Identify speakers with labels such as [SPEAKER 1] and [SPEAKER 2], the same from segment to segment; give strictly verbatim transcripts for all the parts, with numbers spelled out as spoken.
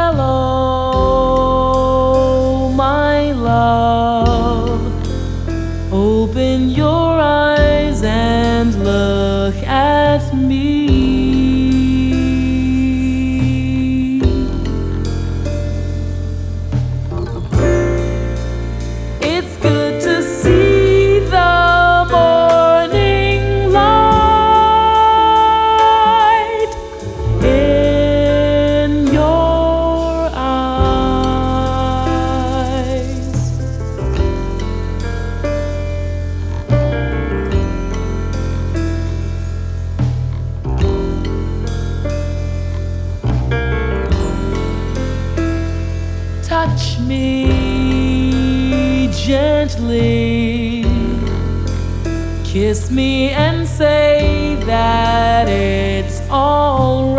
[SPEAKER 1] Hello, my love. Open your eyes and look at me. It's good to see the morning light in your eyes. Touch me gently, kiss me and say that it's all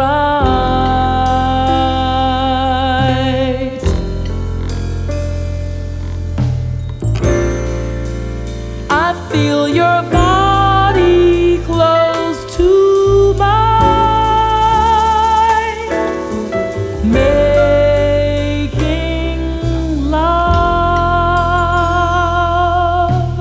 [SPEAKER 1] right. I feel your body close to mine, making love.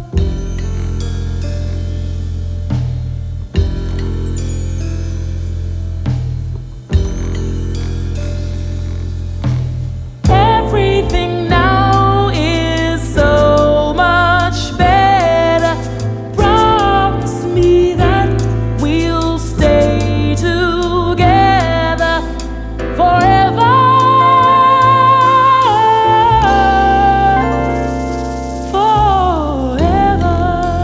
[SPEAKER 1] Everything now is so much better. Promise me that we'll stay together forever. Forever.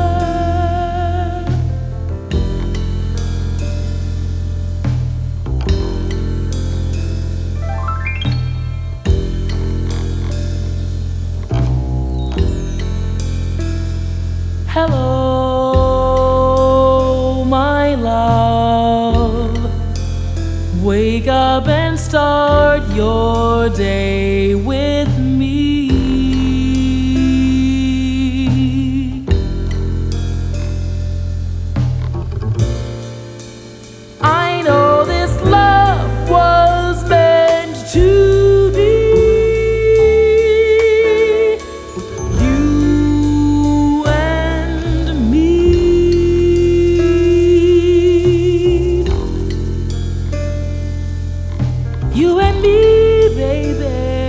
[SPEAKER 1] Hello, my love. Wake up and start your day with me. I know this love was meant to be. You and me. You and me, baby.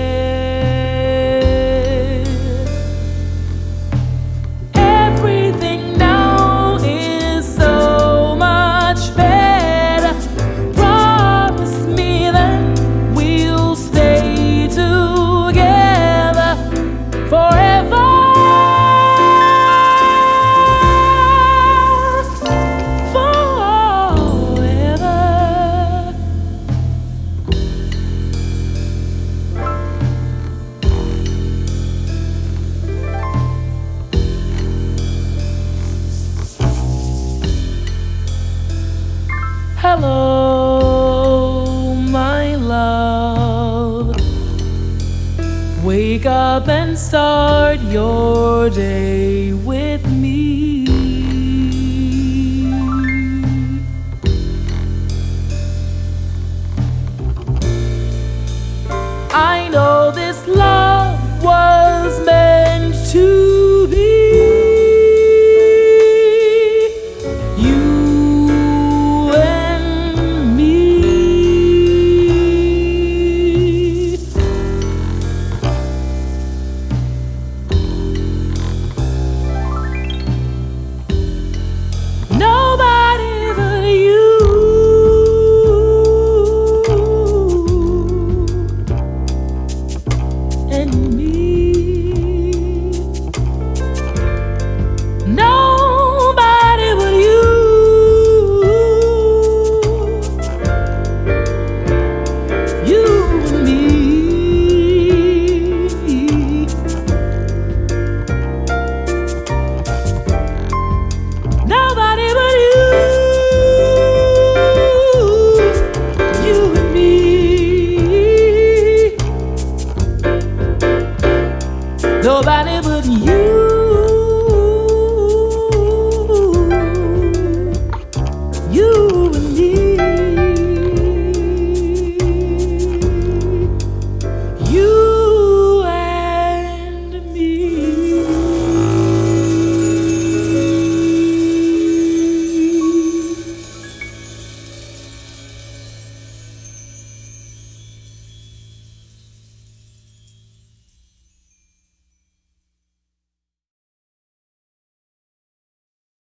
[SPEAKER 1] Everything now is so much better. Promise me that we'll stay together forever. Forever. Hello, my love. Wake up and start your day with